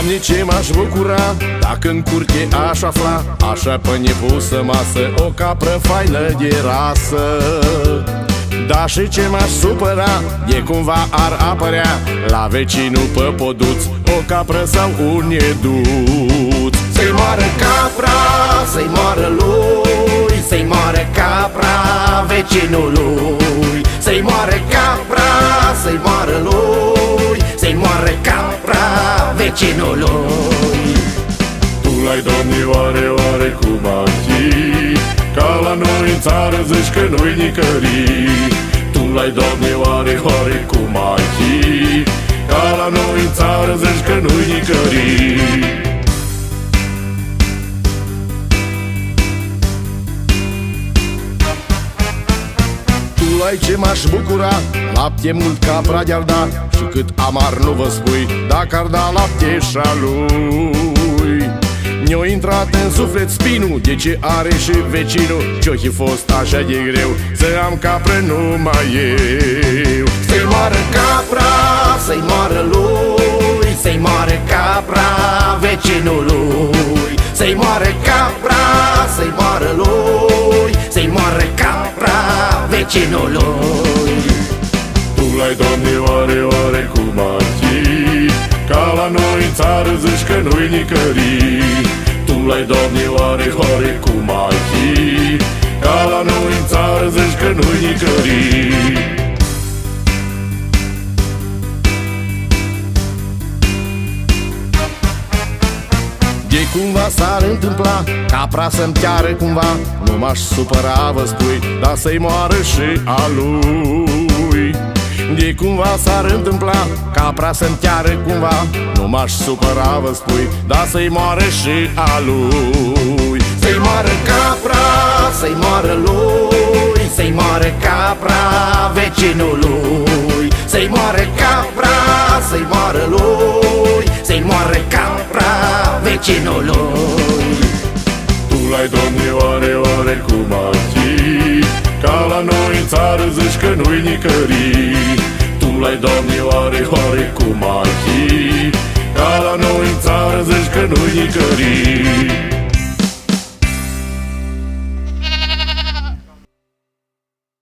Doamne, ce m-aș bucura dacă în curte aș afla, așa pe nepusă masă, o capră faină de rasă. Da, și ce m-aș supăra e cumva ar apărea la vecinul pe poduț o capră sau un neduț. Să-i moară capra, să-i moară lui, să-i moară capra vecinului. Să-i moară capra, să-i moară lui, să-i moară capra vecinului. Tu l-ai, Doamne, oare cum ar fi, ca la noi în țară zici că nu-i nicării. Tu l-ai, Doamne, oare cum ar fi, ca la noi în țară zici că nu-i nicării. Ai ce m-aș bucura, lapte mult capra de-ar da, și cât amar nu vă spui, dacă ar da lapte și-a lui. Mi-a intrat în suflet spinul de ce are și vecinul, ce-o fi fost așa de greu să am capră numai eu. Să-i moară capra, să-i moară lui, să-i moară capra vecinului. Să-i moară capra, să-i moară lui, să-i moară capra vecinului. Tu l-ai, Doamne, oare cum ar fi, ca la noi în țară zici că nu-i nicării. Tu l-ai, Doamne, oare cum ar fi, ca la noi în țară zici că nu-i nicării. De cumva s-ar întâmpla capra să-mi chiară cumva, nu m-aș supăra, vă spui, dar să-i moară și a lui. De cumva s-ar întâmpla capra să-mi chiară cumva, nu m-aș supăra, vă spui, dar să-i moară și a lui. Să-i moară capra, să-i moară lui, să-i moară capra vecinului. Să-i moară capra, să-i moară lui, să-i moară capra vecinului. Tu l-ai, Doamne, oare cum ar fi, ca la noi în țară zici că nu-i nicării. Tu l-ai, Doamne, oare cum ar fi, ca la noi în țară zici că nu-i nicării.